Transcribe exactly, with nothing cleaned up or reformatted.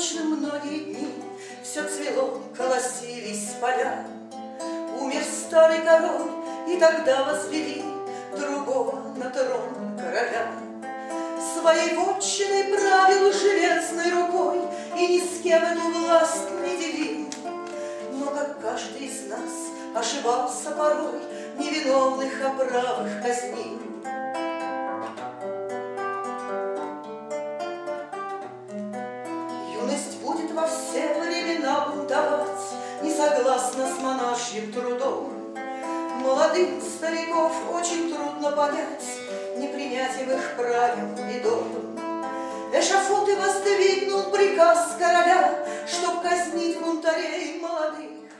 восточном многие дни все цвело, колосились поля. Умер старый король, и тогда возвели другого на трон короля. Своей вотчиной правил железной рукой и ни с кем эту власть не делил. Но как каждый из нас ошибался порой, невиновных о правых казнил. Юность будет во все времена бунтовать, не согласна с монашьим трудом. Молодым стариков очень трудно понять непринятием их правил и догм. Эшафот и воздвигнул приказ короля, чтоб казнить бунтарей молодых.